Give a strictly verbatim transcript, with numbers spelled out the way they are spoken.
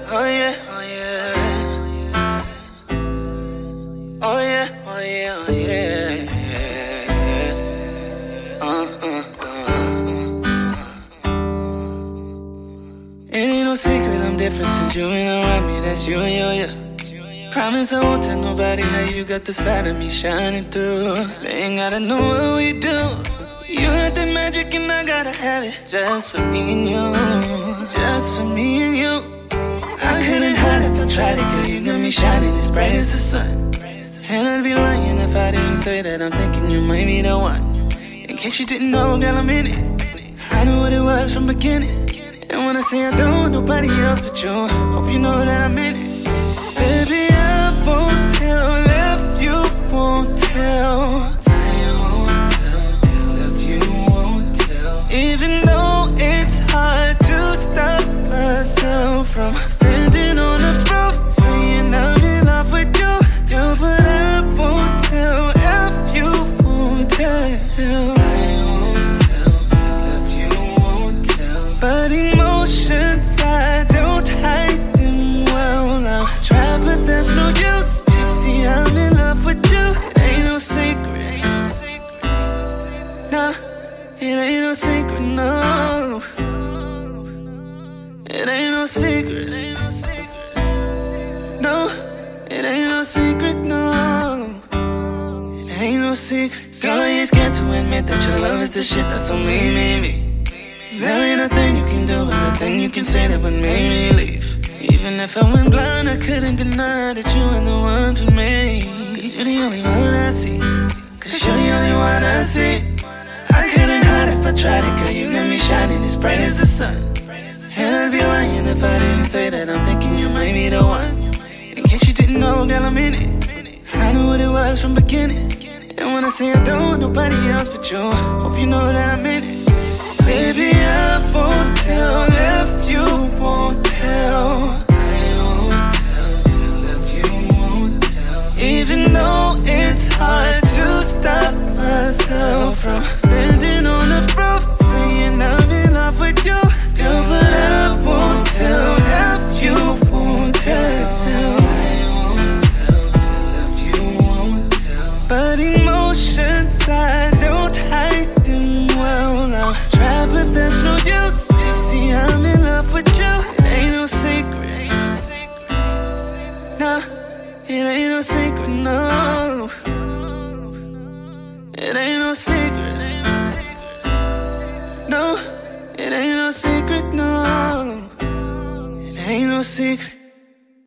Oh yeah, oh yeah. Oh yeah, oh yeah, oh yeah. Uh, uh, uh, uh. It ain't no secret I'm different since you ain't around me. That's you, you, you. Promise I won't tell nobody how you got the side of me shining through. They ain't gotta know what we do. You got that magic and I gotta have it. Just for me and you. Just for me and you. I couldn't hide if I tried it, girl. You got me shining as bright as the sun. And I'd be lying if I didn't say that I'm thinking you might be the one. In case you didn't know, girl, I'm in it. I knew what it was from beginning. And when I say I don't want nobody else but you, hope you know that I'm in it. Baby, I won't tell if you won't tell. I won't tell if you won't tell. Even though it's hard to stop myself from standing on the roof, saying I'm in love with you. You, but I won't tell if you won't tell. I won't tell if you won't tell. But emotions, I don't hide them well. I'll try, but there's no use. You see, I'm in love with you. It ain't no secret. Nah, it ain't no secret, no. It ain't no secret. No, it ain't no secret, no. It ain't no secret. Girl, I ain't scared to admit that your love is the shit that's on me, me, me. There ain't nothing you can do, everything you can say that would make me leave. Even if I went blind, I couldn't deny that you were the one for me. Cause you're the only one I see. Cause you're the only one I see. I couldn't hide if I tried it, girl. You got me shining as bright as the sun. And I'd be lying if I didn't say that I'm thinking you might be the one. In case you didn't know, girl, I'm in it. I knew what it was from beginning. And when I say I don't want nobody else but you, hope you know that I'm in it. Baby, I won't tell if you won't tell. I won't tell, girl, if you won't tell. Even though it's hard to stop myself from standing on the roof, saying I'm in love with you. Girl, but I won't tell if you won't tell. I won't tell, girl, if you won't tell. But emotions, I don't hide them well. I'll try, but there's no use. You see, I'm in love with you. It ain't no secret. Nah, it ain't no secret, no. It ain't no secret. No, it ain't no secret, no. It ain't no secret.